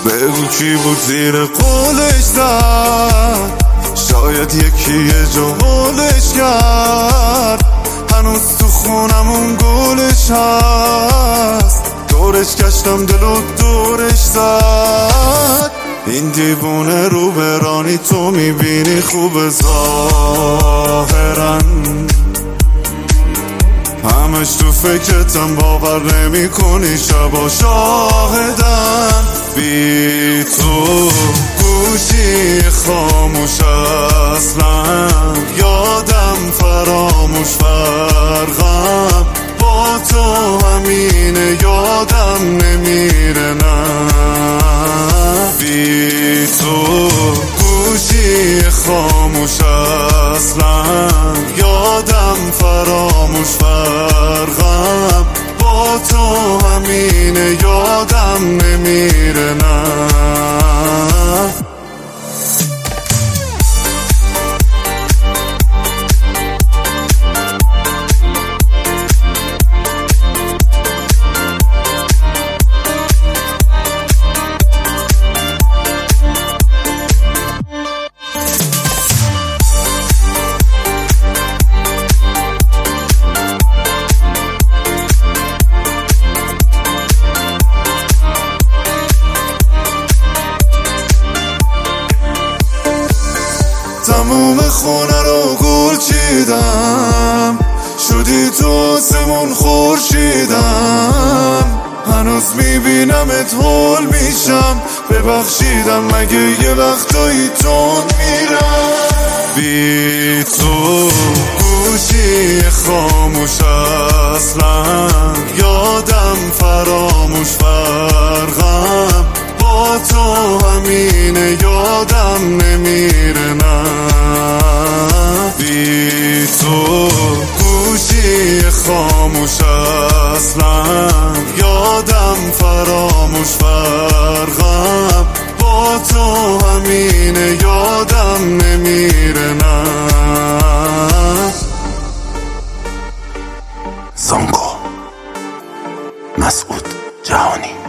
بگو کی بود زیر قولش زد، شاید یکی یه جا حولش کرد. هنوز تو خونمون گلش هست، دورش گشتم دلو دورش زد. این دیوونه رو برانی تو میبینی خوب ظاهرن، همش تو فکرتم باور نمی کنی شبا شاهدن. بی تو گوشی خاموش اصلا، یادم فراموش فرقم با تو همینه، یادم نمیره نه. بی تو گوشی خاموش اصلا، یادم فراموش فرقم با تو همینه، یادم نمیره نه. تموم خونه رو گل چیدم، شدی تو آسمون خورشیدم. هنوز میبینمت هول میشم، ببخشیدم مگه یه وقتایی تون میرم. بی تو گوشی خاموش اصلا، یادم فراموش فرقم با تو همینه، یادم نمیره نه. بی تو گوشی خاموش اصلا، یادم فراموش فرقم با تو همینه، یادم نمیره نه. زانکو مسعود جهانی.